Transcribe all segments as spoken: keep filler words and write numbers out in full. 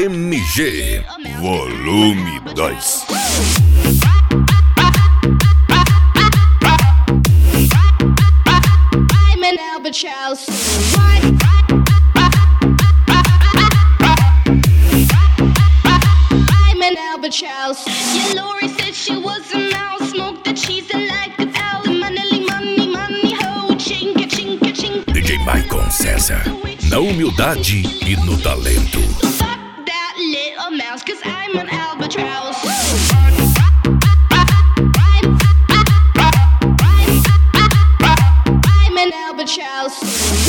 M G Volume dois. I'm an albatross. I'm an albatross. Yeah, Lori said she was a mouse. Smoked the cheese and like a owl. Money, money, money, ho. Chinka, chinka, chinka. D J Maicon César, na humildade e no talento. Fuck that little mouse, cause I'm an albatross. I'm an albatross.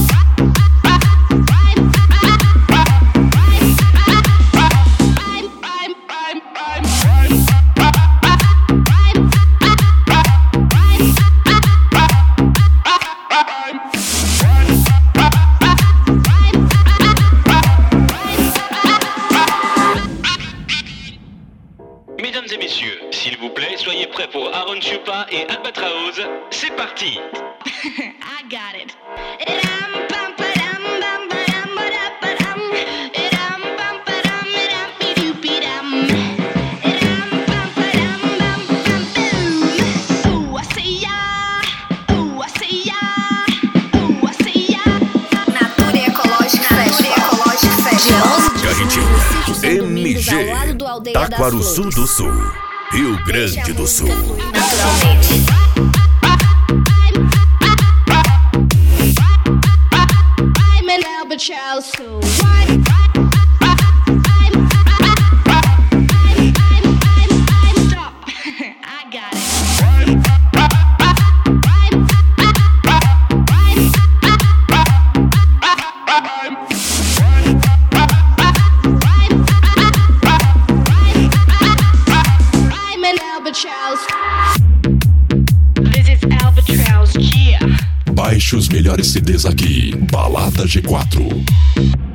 Mesdames et messieurs, s'il vous plaît, soyez prêts pour Aaron Chupa et Albatraoz. C'est parti. I got it. Natura Ecológica Carretinha, M G, Taquaruçu do Sul, Rio Grande do Sul. Naturalmente. I'm an albatross. Stop. I got it. I'm an albatross. This is albatross, yeah. Baixe os melhores C Ds aqui, Balada G quatro.